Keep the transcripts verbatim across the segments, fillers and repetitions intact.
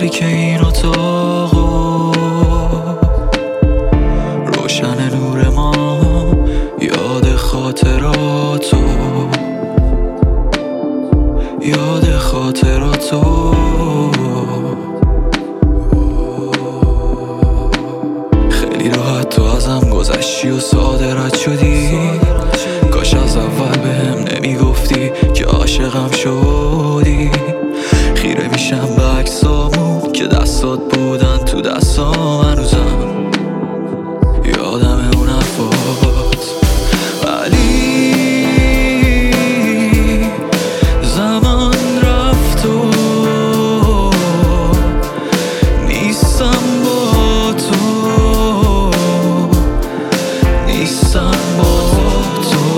تاریک این اتاقو روشن نور ما، یاد خاطراتو، یاد خاطراتو. خیلی راحت تو ازم گذشتی و ساده رد شدی، کاش از اول بهم نمیگفتی که عاشقم شدی. خیره میشم به عکسامون که دستات بودن تو دستام، هنوزم یادم اون حرفات. ولی زمان رفت و نیستم با تو، نیستم با تو.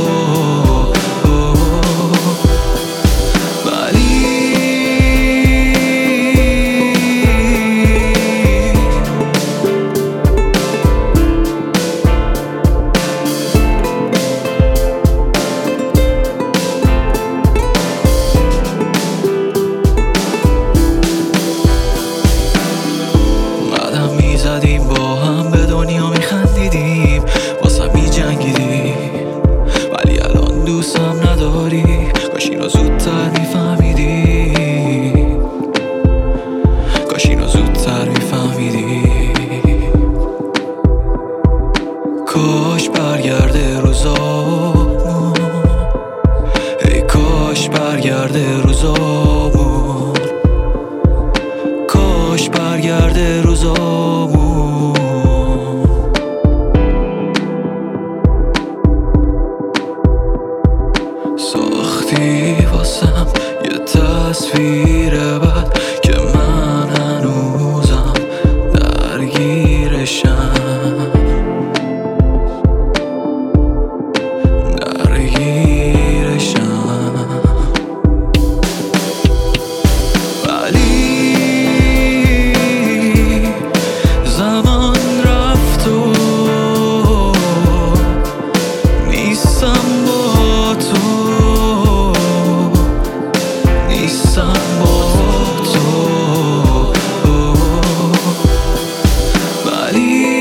زدیم با هم به دنیا میخندیدیم، واسه میجنگیدیم، ولی الان دوستم نداری. کاش اینو زودتر میفهمیدی، کاش اینو زودتر میفهمیدی. کاش برگرده روزامون، ای کاش برگرده روزامون، کاش برگرده روزامون. ساختی واسم یه تصویر بد که من هنوزم درگیرشم، درگیرشم. ولی زمان رفت و نیستم با تو، نیستم با تو. ولی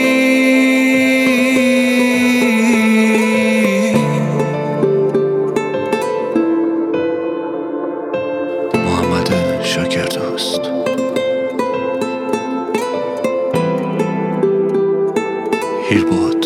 محمد شاکردوست. هیربود